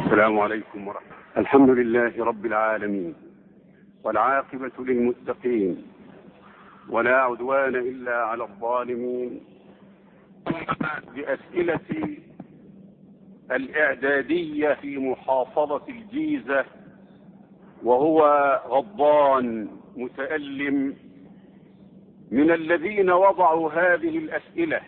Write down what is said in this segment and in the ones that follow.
السلام عليكم ورحمة الله. الحمد لله رب العالمين، والعاقبة للمتقين، ولا عدوان إلا على الظالمين. بأسئلة الإعدادية في محافظة الجيزة، وهو غضبان متألم من الذين وضعوا هذه الأسئلة،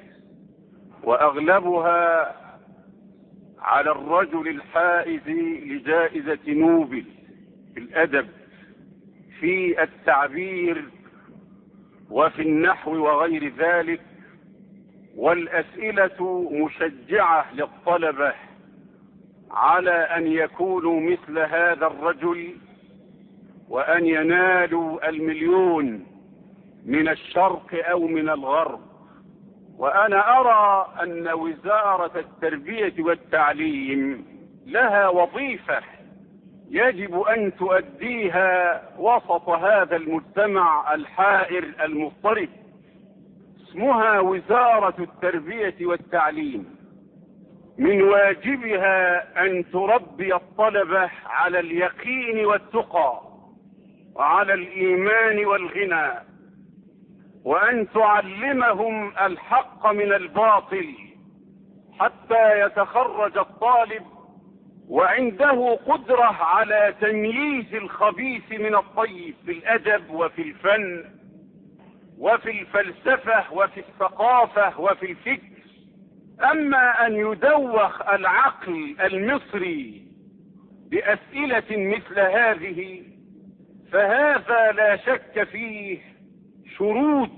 وأغلبها على الرجل الحائز لجائزة نوبل في الأدب في التعبير وفي النحو وغير ذلك. والأسئلة مشجعة للطلبة على أن يكونوا مثل هذا الرجل، وأن ينالوا المليون من الشرق أو من الغرب. وأنا أرى أن وزارة التربية والتعليم لها وظيفة يجب أن تؤديها وسط هذا المجتمع الحائر المضطرب، اسمها وزارة التربية والتعليم. من واجبها أن تربي الطلبة على اليقين والتقى وعلى الإيمان والغنى، وأن تعلمهم الحق من الباطل حتى يتخرج الطالب وعنده قدرة على تمييز الخبيث من الطيب في الأدب وفي الفن وفي الفلسفة وفي الثقافة وفي الفكر. أما أن يدوخ العقل المصري بأسئلة مثل هذه، فهذا لا شك فيه شرود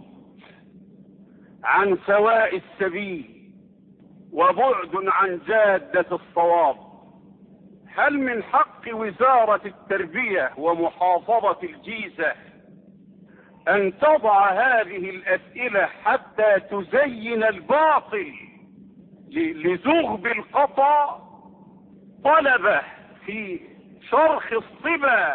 عن سواء السبيل وبعد عن جادة الصواب. هل من حق وزارة التربية ومحافظة الجيزة أن تضع هذه الأسئلة حتى تزين الباطل لزغب القطا؟ طلبة في شرخ الصبا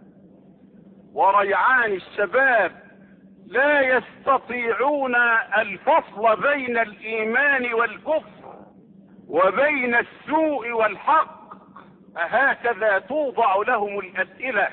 وريعان الشباب لا يستطيعون الفصل بين الإيمان والكفر وبين السوء والحق. هكذا توضع لهم الأسئلة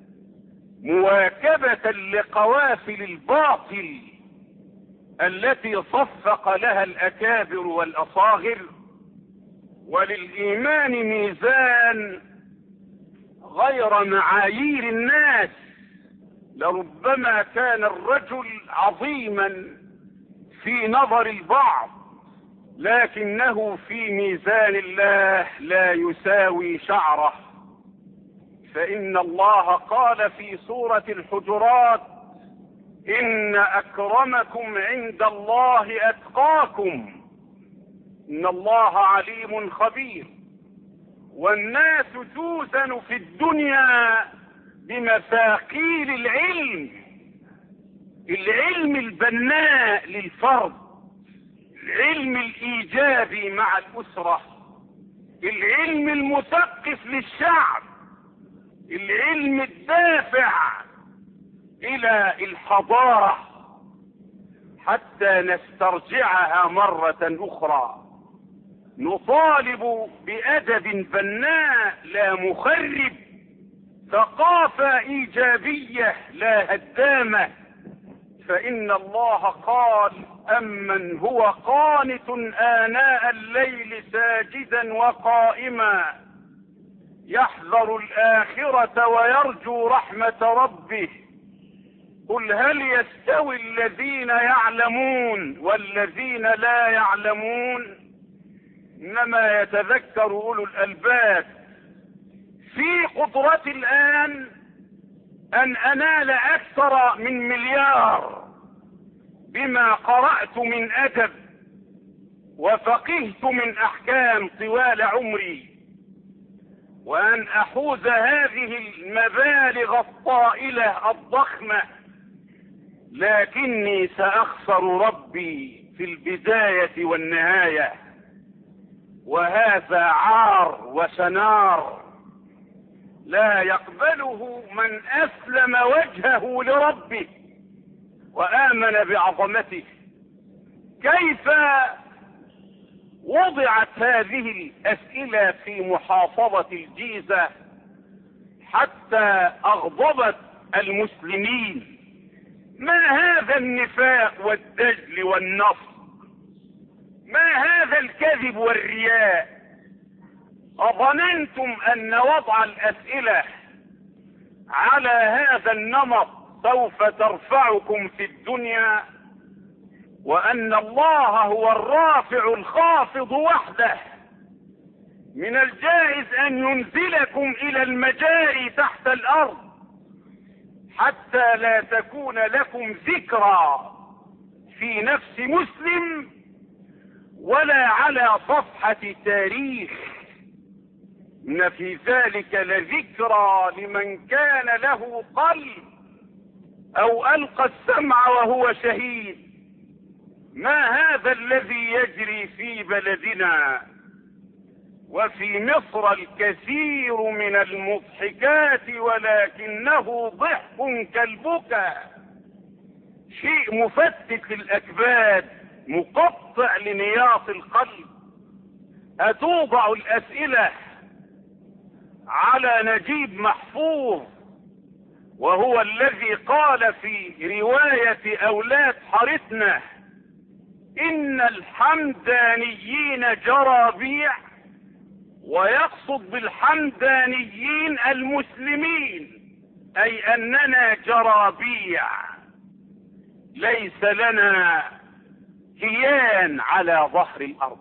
مواكبة لقوافل الباطل التي صفق لها الأكابر والأصاغر. وللإيمان ميزان غير معايير الناس. لربما كان الرجل عظيما في نظر البعض، لكنه في ميزان الله لا يساوي شعره. فإن الله قال في سورة الحجرات: إن أكرمكم عند الله أتقاكم إن الله عليم خبير. والناس توزن في الدنيا بمثاقيل العلم البناء للفرد، العلم الإيجابي مع الأسرة، العلم المثقف للشعب، العلم الدافع إلى الحضارة حتى نسترجعها مرة أخرى. نطالب بأدب بناء لا مخرب، ثقافة إيجابية لا هدامة. فإن الله قال: أمن هو قانت آناء الليل ساجدا وقائما يحذر الآخرة ويرجو رحمة ربه قل هل يستوي الذين يعلمون والذين لا يعلمون إنما يتذكر أولو الألباب. في قدرتي الآن أن أنال أكثر من 1 مليار بما قرأت من أدب وفقهت من أحكام طوال عمري، وأن أحوز هذه المبالغ الطائلة الضخمة، لكني سأخسر ربي في البداية والنهاية، وهذا عار وسنار لا يقبله من أسلم وجهه لربه وآمن بعظمته. كيف وضعت هذه الأسئلة في محافظة الجيزة حتى أغضبت المسلمين. ما هذا النفاق والدجل والنصب؟ ما هذا الكذب والرياء؟ أظننتم أن وضع الأسئلة على هذا النمط سوف ترفعكم في الدنيا، وأن الله هو الرافع الخافض وحده؟ من الجائز أن ينزلكم إلى المجاري تحت الأرض حتى لا تكون لكم ذكرى في نفس مسلم ولا على صفحة تاريخ. إن في ذلك لذكرى لمن كان له قلب أو ألقى السمع وهو شهيد. ما هذا الذي يجري في بلدنا وفي مصر الكثير من المضحكات ولكنه ضحك كالبكاء، شيء مفتت للأكباد مقطع لنياط القلب. أتوضع الأسئلة على نجيب محفوظ وهو الذي قال في رواية أولاد حارتنا إن الحمدانيين جرابيع، ويقصد بالحمدانيين المسلمين، أي أننا جرابيع ليس لنا كيان على ظهر الأرض.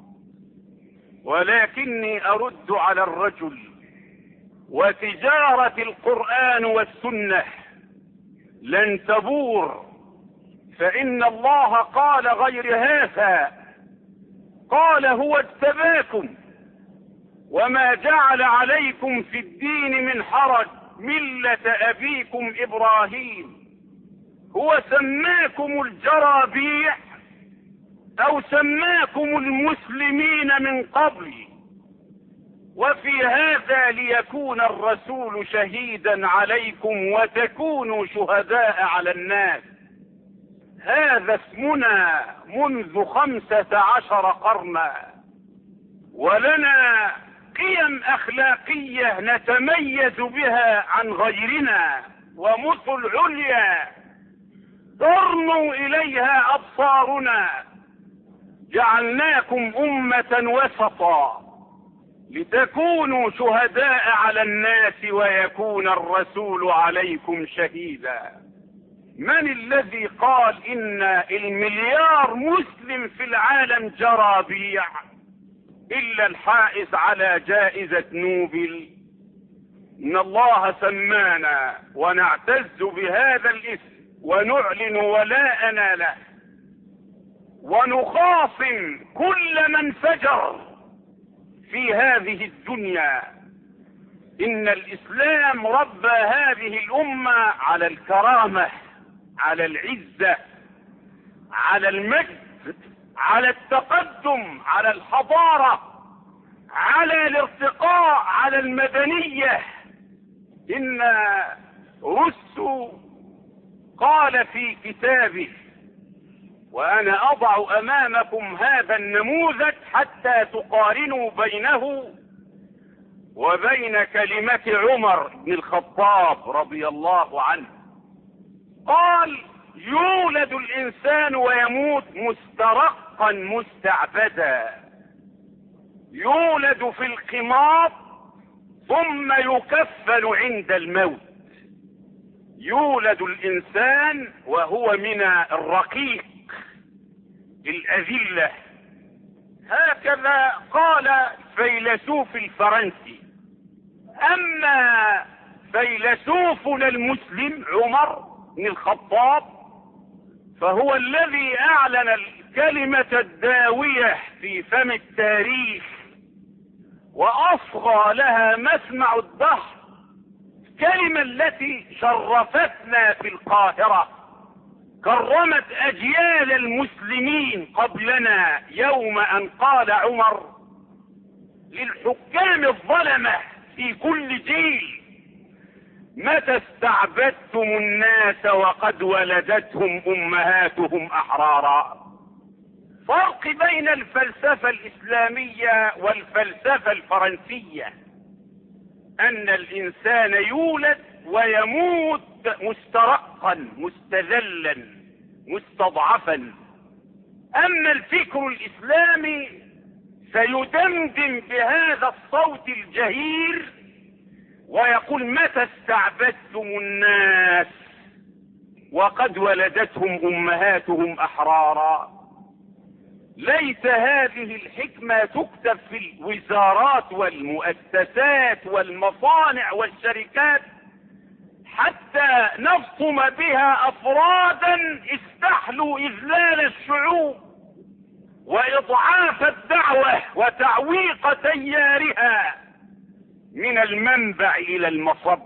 ولكني أرد على الرجل وتجارة القرآن والسنة لن تبور، فإن الله قال غير هذا، قال هو اجتباكم وما جعل عليكم في الدين من حرج ملة أبيكم إبراهيم. هو سماكم الجرابيع أو سماكم المسلمين من قبل، وفي هذا ليكون الرسول شهيدا عليكم وتكونوا شهداء على الناس. هذا اسمنا منذ 15 قرنا، ولنا قيم أخلاقية نتميز بها عن غيرنا ومثل عليا ترنو إليها أبصارنا. جعلناكم أمة وسطا لتكونوا شهداء على الناس ويكون الرسول عليكم شهيدا. من الذي قال إن 1,000,000,000 مسلم في العالم جرابيع إلا الحائز على جائزة نوبل؟ إن الله سمانا ونعتز بهذا الاسم ونعلن ولاءنا له ونخاصم كل من فجر في هذه الدنيا. إن الإسلام ربى هذه الأمة على الكرامة، على العزة، على المجد، على التقدم، على الحضارة، على الارتقاء، على المدنية. إن رستو قال في كتابه، وأنا أضع أمامكم هذا النموذج حتى تقارنوا بينه وبين كلمة عمر بن الخطاب رضي الله عنه. قال: يولد الإنسان ويموت مسترقا مستعبدا، يولد في القماط ثم يكفن عند الموت. يولد الإنسان وهو من الرقيق الأذلة. هكذا قال الفيلسوف الفرنسي. أما فيلسوفنا المسلم عمر بن الخطاب فهو الذي أعلن الكلمة الداوية في فم التاريخ وأصغى لها مسمع الدهر، الكلمة التي شرفتنا في القاهرة، كرمت أجيال المسلمين قبلنا، يوم أن قال عمر للحكام الظلمة في كل جيل: متى استعبدتم الناس وقد ولدتهم أمهاتهم أحرارا؟ فرق بين الفلسفة الإسلامية والفلسفة الفرنسية أن الإنسان يولد ويموت مسترقا مستذلا مستضعفا. أما الفكر الإسلامي سيدمدم بهذا الصوت الجهير ويقول: متى استعبدتم الناس وقد ولدتهم أمهاتهم أحرارا؟ ليس هذه الحكمة تكتب في الوزارات والمؤسسات والمصانع والشركات حتى نفطم بها أفرادا استحلوا إذلال الشعوب وإضعاف الدعوة وتعويق تيارها من المنبع إلى المصب.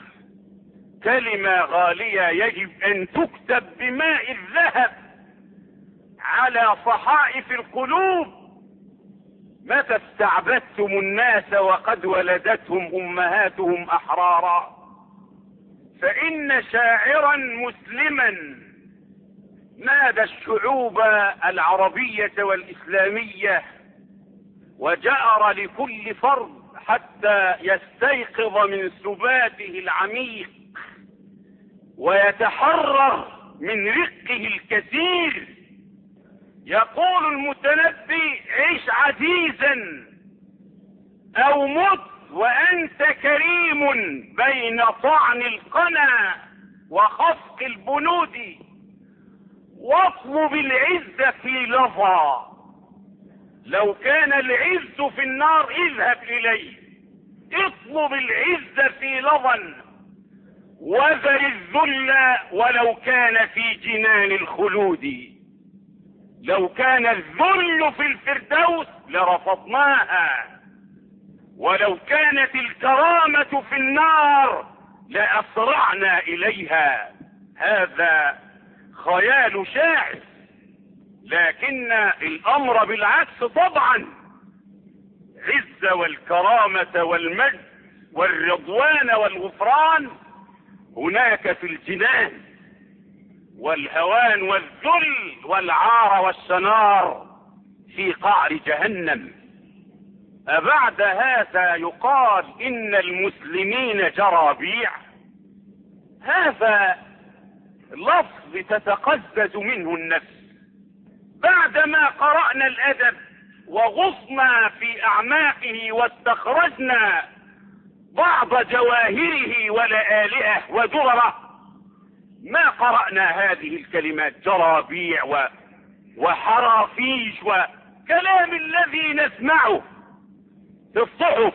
كلمة غالية يجب أن تكتب بماء الذهب على صحائف القلوب: متى استعبدتم الناس وقد ولدتهم أمهاتهم أحرارا. فإن شاعرا مسلما نادى الشعوب العربية والإسلامية وجأر لكل فرد حتى يستيقظ من سباته العميق ويتحرر من رقه الكثير. يقول المتنبي: عش عزيزا أو مت وأنت كريم بين طعن القنا وخفق البنود، واطلب العز في لظى. لو كان العز في النار اذهب إليه، اطلب العز في لظى، وذر الذل ولو كان في جنان الخلود. لو كان الذل في الفردوس لرفضناها، ولو كانت الكرامة في النار لأسرعنا إليها. هذا خيال شاعر، لكن الأمر بالعكس طبعا. عز والكرامة والمجد والرضوان والغفران هناك في الجنان، والهوان والذل والعار والشنار في قعر جهنم. أبعد هذا يقال إن المسلمين جرابيع؟ هذا لفظ تتقزز منه النفس. بعدما قرأنا الأدب وغصنا في أعماقه واستخرجنا بعض جواهره ولآلئه ودرره، ما قرأنا هذه الكلمات: جرابيع وحرافيش وكلام الذي نسمعه في الصحف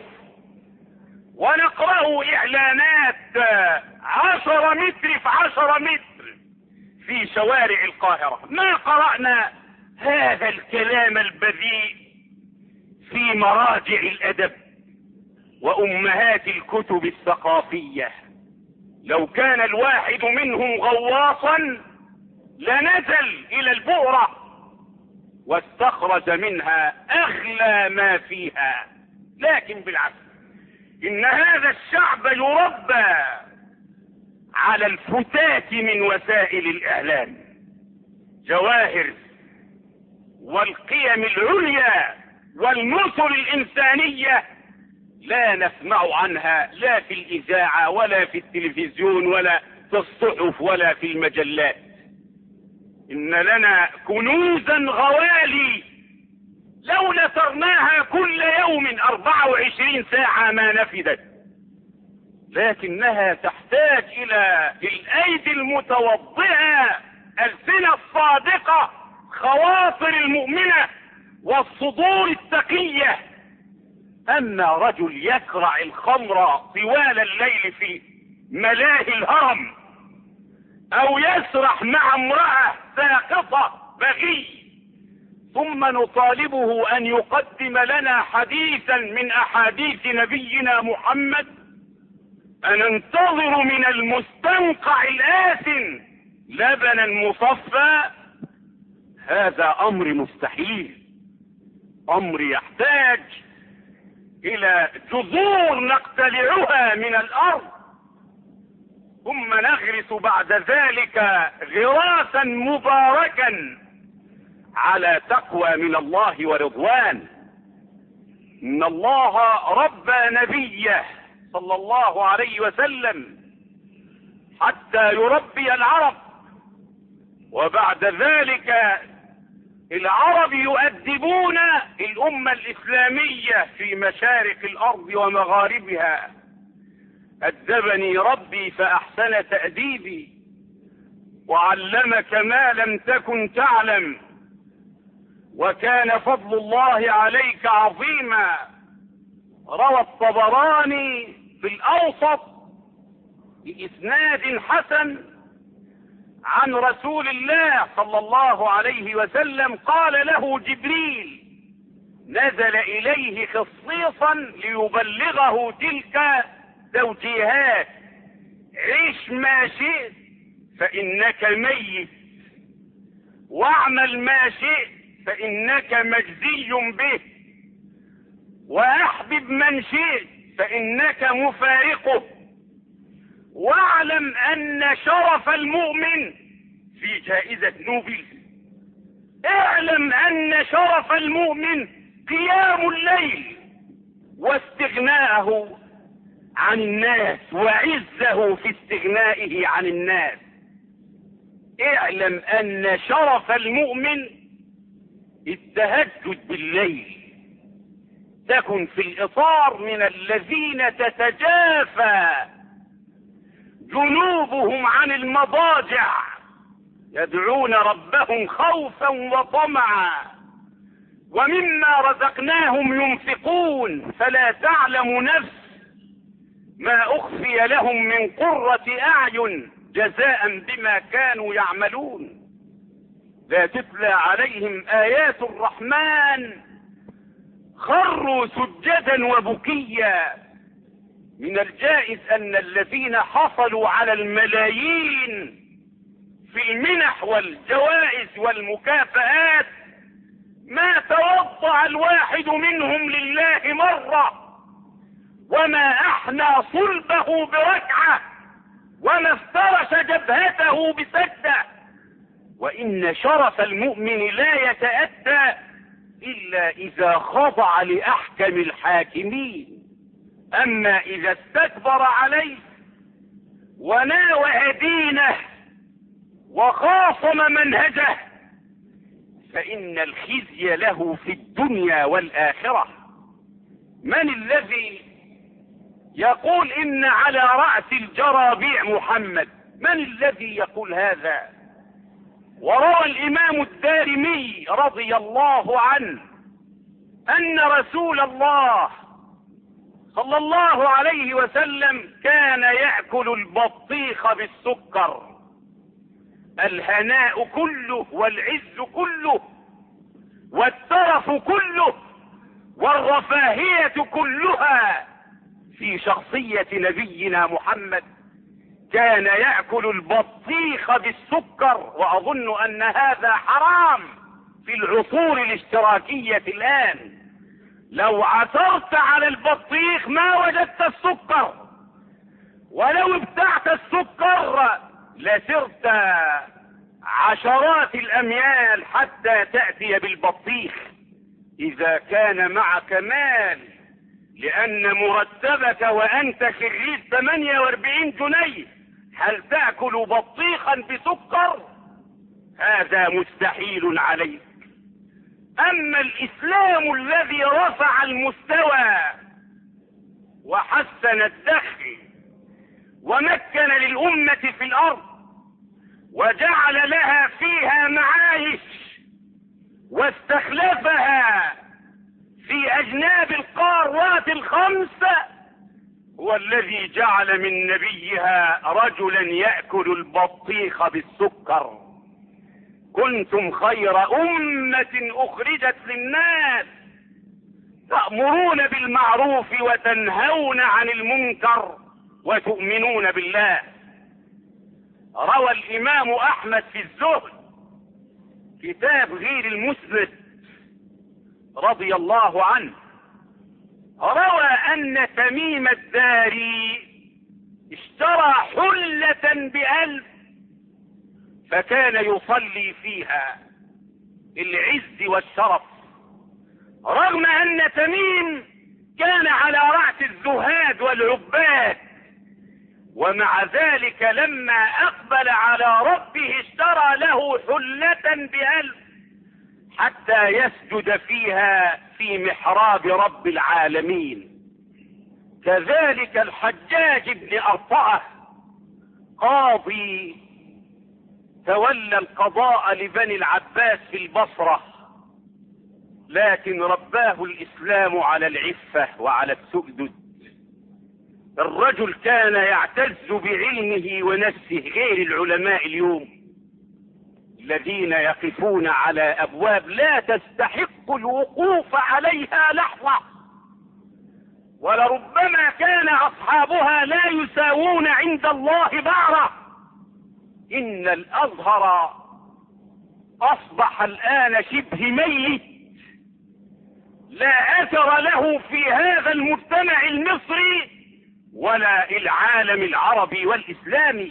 ونقرأه إعلانات 10 متر في 10 متر في شوارع القاهرة. ما قرأنا هذا الكلام البذيء في مراجع الأدب وأمهات الكتب الثقافية. لو كان الواحد منهم غواصا لنزل إلى البؤرة واستخرج منها أغلى ما فيها. لكن بالعكس، إن هذا الشعب يربى على الفتات من وسائل الإعلام. جواهر والقيم العليا والنصر الإنسانية لا نسمع عنها لا في الإذاعة ولا في التلفزيون ولا في الصحف ولا في المجلات. إن لنا كنوزا غوالي لو نثرناها كل يوم 24 ساعة ما نفدت، لكنها تحتاج إلى الأيدي المتوضئة، السنة الصادقة، خواطر المؤمنة والصدور التقية. أما رجل يكرع الخمر طوال الليل في ملاهي الهرم، أو يسرح مع امرأة ساقطة بغي، ثم نطالبه أن يقدم لنا حديثا من أحاديث نبينا محمد، أننتظر من المستنقع الآثم لبنا مصفى؟ هذا أمر مستحيل، أمر يحتاج إلى جذور نقتلعها من الأرض، ثم نغرس بعد ذلك غراسا مباركا على تقوى من الله ورضوان. ان الله ربى نبيه صلى الله عليه وسلم حتى يربي العرب، وبعد ذلك العرب يؤدبون الأمة الإسلامية في مشارق الأرض ومغاربها. أدبني ربي فأحسن تأديبي وعلمك ما لم تكن تعلم وكان فضل الله عليك عظيما. روى الطبراني في الأوسط بإسناد حسن عن رسول الله صلى الله عليه وسلم قال له جبريل نزل إليه خصيصا ليبلغه تلك توجيهات: عش ما شئت فإنك ميت، واعمل ما شئت فإنك مجزي به، وأحبب من شئت فإنك مفارقه، واعلم أن شرف المؤمن في جائزة نوبل، اعلم أن شرف المؤمن قيام الليل واستغناءه عن الناس وعزه في استغنائه عن الناس. اعلم أن شرف المؤمن التهجد بالليل. تكن في الإطار من الذين تتجافى جنوبهم عن المضاجع يدعون ربهم خوفا وطمعا ومما رزقناهم ينفقون فلا تعلم نفس ما أخفي لهم من قرة أعين جزاء بما كانوا يعملون. لا تتلى عليهم آيات الرحمن خروا سجدا وبكيا. من الجائز أن الذين حصلوا على الملايين في المنح والجوائز والمكافآت ما توضع الواحد منهم لله مرة، وما أحنى صلبه بركعة، وما افترش جبهته بسجدة. وإن شرف المؤمن لا يتأتى إلا إذا خضع لأحكم الحاكمين. أما إذا استكبر عليه وناوى دينه وخاصم منهجه فإن الخزي له في الدنيا والآخرة. من الذي يقول إن على رأس الجرابيع محمد؟ من الذي يقول هذا؟ وروى الإمام الدارمي رضي الله عنه أن رسول الله صلى الله عليه وسلم كان يأكل البطيخ بالسكر. الهناء كله والعز كله والترف كله والرفاهية كلها في شخصية نبينا محمد. كان يأكل البطيخ بالسكر، وأظن أن هذا حرام في العصور الاشتراكية الآن. لو عثرت على البطيخ ما وجدت السكر، ولو ابتعت السكر لسرت عشرات الأميال حتى تأتي بالبطيخ إذا كان معك مال، لأن مرتبك وأنت خريج 48 جنيه هل تأكل بطيخا بسكر؟ هذا مستحيل عليك. أما الإسلام الذي رفع المستوى وحسن الدخل ومكن للأمة في الأرض وجعل لها فيها معايش واستخلفها في أجناب القارات الخمسة، هو الذي جعل من نبيها رجلا يأكل البطيخ بالسكر. كنتم خير أمة أخرجت للناس تأمرون بالمعروف وتنهون عن المنكر وتؤمنون بالله. روى الإمام أحمد في الزهد كتاب غير المسند رضي الله عنه، روى أن تميم الداري اشترى حلة ب1,000 فكان يصلي فيها العز والشرف، رغم ان تميم كان على رأس الزهاد والعباد، ومع ذلك لما اقبل على ربه اشترى له حلة ب1000 حتى يسجد فيها في محراب رب العالمين. كذلك الحجاج بن أرطأة قاضي تولى القضاء لبني العباس في البصرة، لكن رباه الإسلام على العفة وعلى السؤدد. الرجل كان يعتز بعلمه ونفسه، غير العلماء اليوم الذين يقفون على أبواب لا تستحق الوقوف عليها لحظة، ولربما كان أصحابها لا يساوون عند الله بعرة. إن الأزهر أصبح الآن شبه ميت، لا أثر له في هذا المجتمع المصري ولا العالم العربي والإسلامي.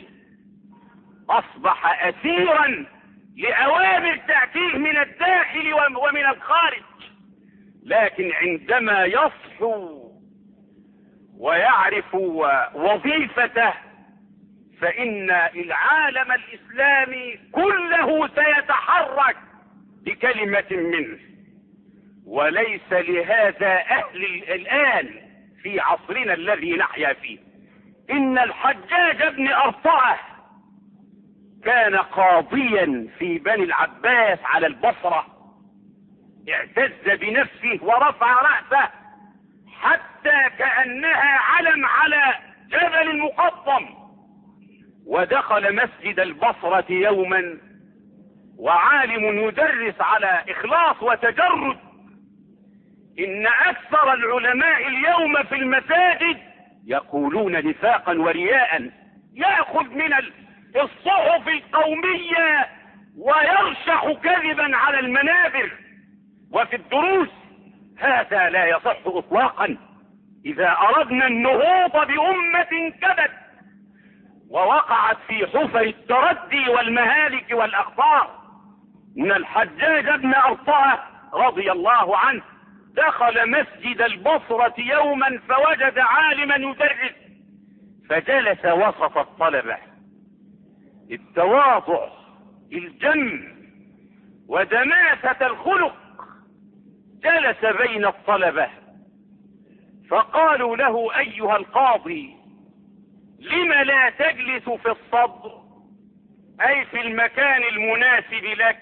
أصبح أسيرا لأوامر تأتيه من الداخل ومن الخارج، لكن عندما يصحو ويعرف وظيفته فإن العالم الإسلامي كله سيتحرك بكلمة منه. وليس لهذا أهل الآن في عصرنا الذي نحيا فيه. إن الحجاج بن أرطأة كان قاضيا في بني العباس على البصرة، اعتز بنفسه ورفع رأسه حتى كأنها علم على جبل مقطم، ودخل مسجد البصرة يوما وعالم يدرس على إخلاص وتجرد. إن أكثر العلماء اليوم في المساجد يقولون نفاقا ورياء، يأخذ من الصحف القومية ويرشح كذبا على المنابر وفي الدروس. هذا لا يصح إطلاقا. إذا أردنا النهوض بأمة كبت ووقعت في حفر التردي والمهالك والأخطار. إن الحجاج بن أرطأة رضي الله عنه دخل مسجد البصرة يوما فوجد عالما يدرس، فجلس وسط الطلبة. التواضع، الجم، ودماسة الخلق، جلس بين الطلبة فقالوا له: أيها القاضي، لم لا تجلس في الصدر، أي في المكان المناسب لك؟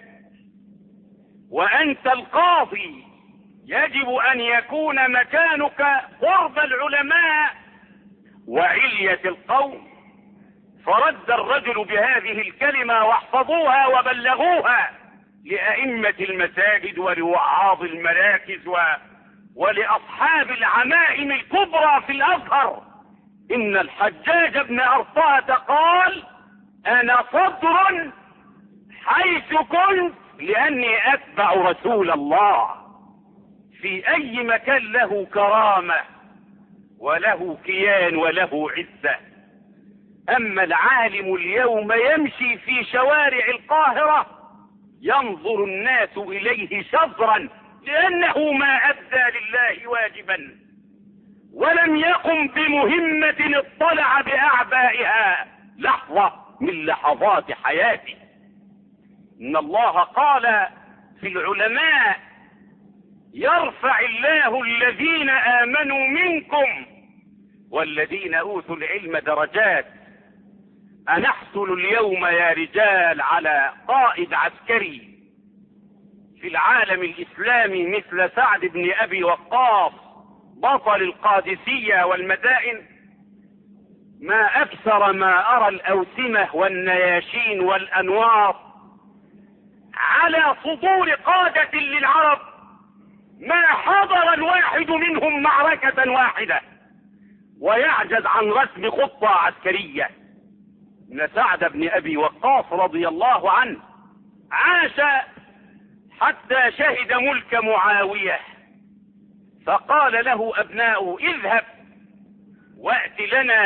وأنت القاضي يجب أن يكون مكانك قرب العلماء وعلية القوم. فرد الرجل بهذه الكلمة واحفظوها وبلغوها لأئمة المساجد ولوعاظ المراكز ولأصحاب العمائم الكبرى في الأزهر. إن الحجاج بن أرطأة قال: أنا صدر حيث كنت لأني أتبع رسول الله. في أي مكان له كرامة وله كيان وله عزة. أما العالم اليوم يمشي في شوارع القاهرة ينظر الناس إليه شزرا لأنه ما أدى لله واجبا ولم يقم بمهمة اطلع بأعبائها لحظة من لحظات حياته. إن الله قال في العلماء: يرفع الله الذين آمنوا منكم والذين أوتوا العلم درجات. أنحصل اليوم يا رجال على قائد عسكري في العالم الإسلامي مثل سعد بن أبي وقاص بطل القادسية والمدائن؟ ما أكثر ما أرى الأوسمة والنياشين والأنوار على صدور قادة للعرب، ما حضر الواحد منهم معركة واحدة ويعجز عن رسم خطة عسكرية. إن سعد بن أبي وقاص رضي الله عنه عاش حتى شهد ملك معاوية، فقال له أبناؤه: اذهب وأت لنا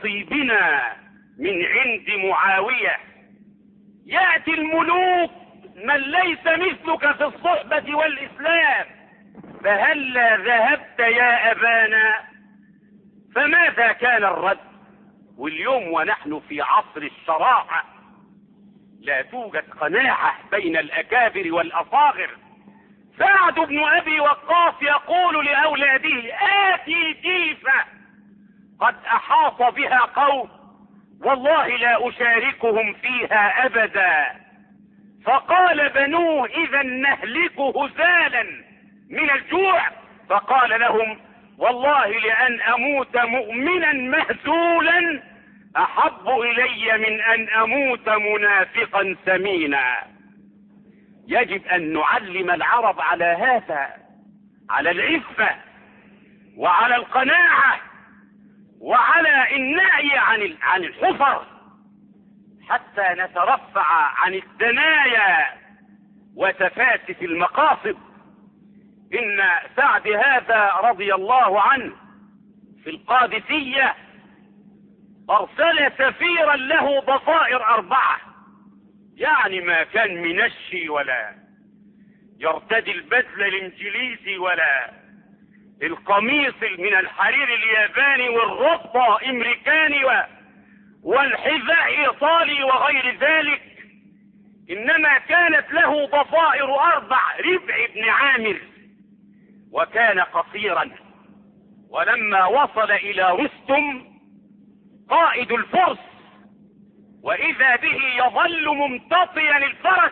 بنصيبنا من عند معاوية. يأتي الملوك من ليس مثلك في الصحبة والإسلام، فهلا ذهبت يا أبانا؟ فماذا كان الرد؟ واليوم ونحن في عصر الشراعة لا توجد قناعة بين الأكابر والأصاغر. سعد بن أبي وقاص يقول لأولاده: آتي جيفة قد أحاط بها قوم والله لا أشاركهم فيها أبدا. فقال بنوه: إذا نهلك هزالا من الجوع. فقال لهم: والله لأن أموت مؤمنا مهزولا أحب إلي من أن أموت منافقا سمينا. يجب أن نعلم العرب على هذا، على العفة وعلى القناعة وعلى النهي عن الحفر، حتى نترفع عن الدنايا وتفاسف المقاصد. إن سعد هذا رضي الله عنه في القادسية أرسل سفيرا له ضفائر 4، يعني ما كان منشي ولا يرتدي البدل الانجليزي ولا القميص من الحرير الياباني والربطة امريكاني والحذاء ايطالي وغير ذلك، انما كانت له ضفائر 4. ربع بن عامر، وكان قصيرا. ولما وصل الى رستم قائد الفرس، واذا به يظل ممتطيا الفرس،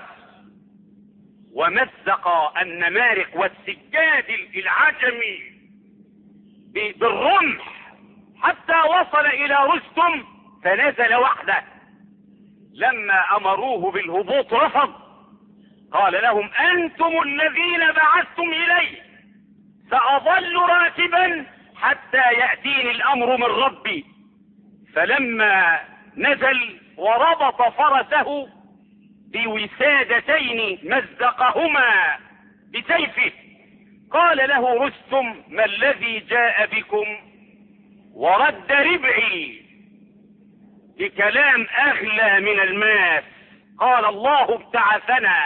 ومزق النمارق والسجاد العجمي بالرمح حتى وصل الى رستم، فنزل وحده. لما امروه بالهبوط رفض. قال لهم: انتم الذين بعثتم الي، ساظل راكبا حتى ياتيني الامر من ربي. فلما نزل وربط فرسه بوسادتين مزقهما بسيفه، قال له رستم: ما الذي جاء بكم؟ ورد ربعي بكلام اغلى من الماس. قال: الله ابتعثنا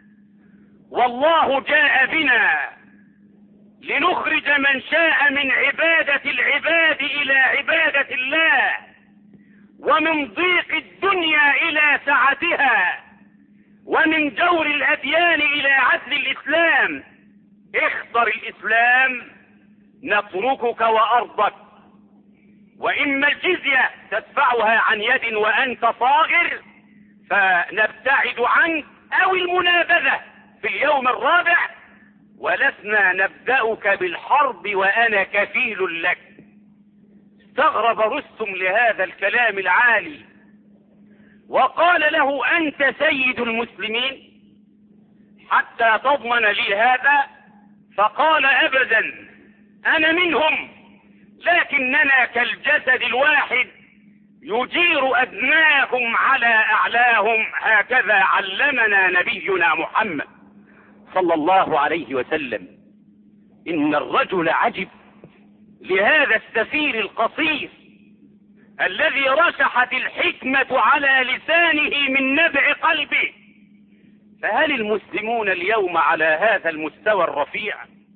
والله جاء بنا لنخرج من شاء من عبادة العباد الى عبادة الله، ومن ضيق الدنيا الى سعتها، ومن جور الاديان الى عدل الاسلام. اختر الاسلام نتركك وارضك، واما الجزية تدفعها عن يد وانت صاغر فنبتعد عنك، او المنابذة في اليوم الرابع، ولسنا نبدأك بالحرب وانا كفيل لك. استغرب رستم لهذا الكلام العالي، وقال له: انت سيد المسلمين حتى تضمن لي هذا؟ فقال: ابدا، انا منهم، لكننا كالجسد الواحد يجير ادناهم على اعلاهم، هكذا علمنا نبينا محمد صلى الله عليه وسلم. ان الرجل عجب لهذا السفير القصير الذي رشحت الحكمة على لسانه من نبع قلبه. فهل المسلمون اليوم على هذا المستوى الرفيع؟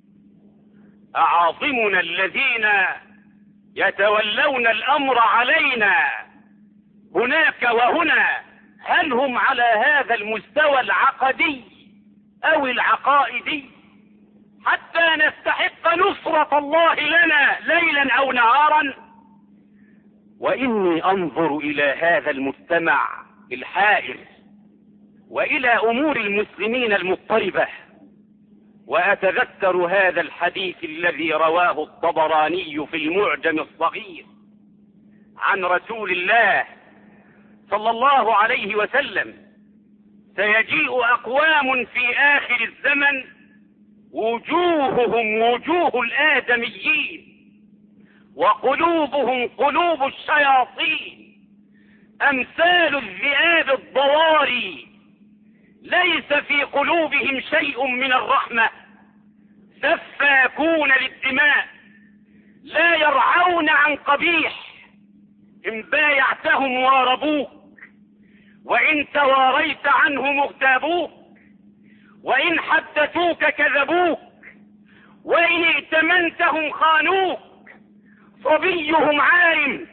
أعاظمنا الذين يتولون الأمر علينا هناك وهنا، هل هم على هذا المستوى العقدي أو العقائدي حتى نستحق نصرة الله لنا ليلا أو نهارا؟ وإني أنظر إلى هذا المجتمع الحائر وإلى أمور المسلمين المضطربة، وأتذكر هذا الحديث الذي رواه الطبراني في المعجم الصغير عن رسول الله صلى الله عليه وسلم: سيجيء أقوام في آخر الزمن وجوههم وجوه الآدميين وقلوبهم قلوب الشياطين، أمثال الذئاب الضواري، ليس في قلوبهم شيء من الرحمة، سفاكون للدماء، لا يرعون عن قبيح، إن بايعتهم واربوك، وإن تواريت عنهم اغتابوك، وإن حدثوك كذبوك، وإن ائتمنتهم خانوك. صبيهم عالم،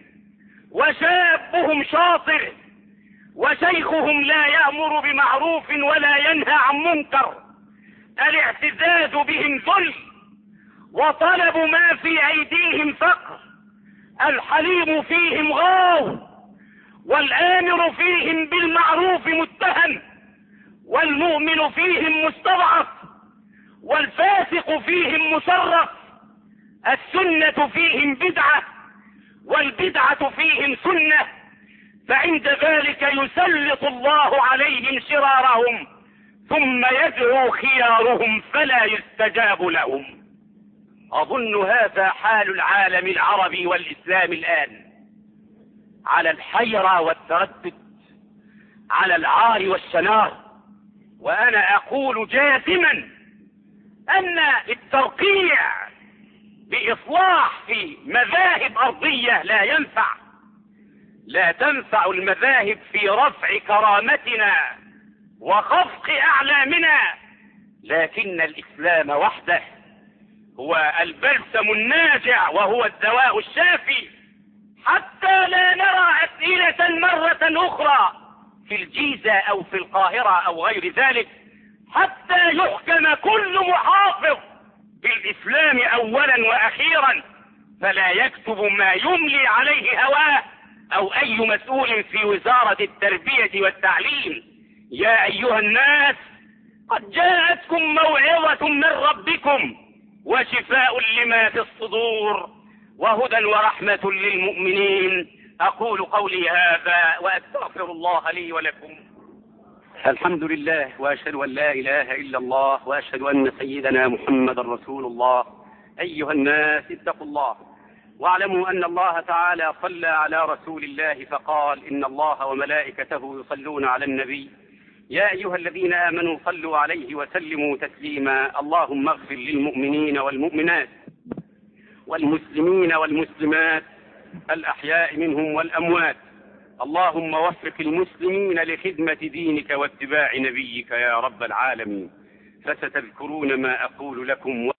وشابهم شاطر، وشيخهم لا يأمر بمعروف ولا ينهى عن منكر. الاعتزاز بهم ذل، وطلب ما في أيديهم فقر. الحليم فيهم غاو، والآمر فيهم بالمعروف متهم، والمؤمن فيهم مستضعف، والفاسق فيهم مشرف. السنة فيهم بدعة، والبدعة فيهم سنة. فعند ذلك يسلط الله عليهم شرارهم، ثم يدعو خيارهم فلا يستجاب لهم. أظن هذا حال العالم العربي والإسلام الآن، على الحيرة والتردد، على العار والشنار. وأنا أقول جازما أن الترقيع بإصلاح في مذاهب أرضية لا ينفع. لا تنفع المذاهب في رفع كرامتنا وخفق أعلامنا، لكن الإسلام وحده هو البلسم الناجع، وهو الدواء الشافي، حتى لا نرى أسئلة مرة أخرى في الجيزة أو في القاهرة أو غير ذلك، حتى يحكم كل محافظ بالإسلام أولا وأخيرا، فلا يكتب ما يملي عليه هواه أو أي مسؤول في وزارة التربية والتعليم. يا أيها الناس، قد جاءتكم موعظة من ربكم وشفاء لما في الصدور وهدى ورحمة للمؤمنين. أقول قولي هذا وأستغفر الله لي ولكم. الحمد لله، وأشهد أن لا إله إلا الله، وأشهد أن سيدنا محمد رسول الله. أيها الناس اتقوا الله، واعلموا أن الله تعالى صلى على رسول الله فقال: إن الله وملائكته يصلون على النبي يا أيها الذين آمنوا صلوا عليه وسلموا تسليما. اللهم اغفر للمؤمنين والمؤمنات والمسلمين والمسلمات الأحياء منهم والأموات. اللهم وفق المسلمين لخدمة دينك واتباع نبيك يا رب العالمين. فستذكرون ما أقول لكم.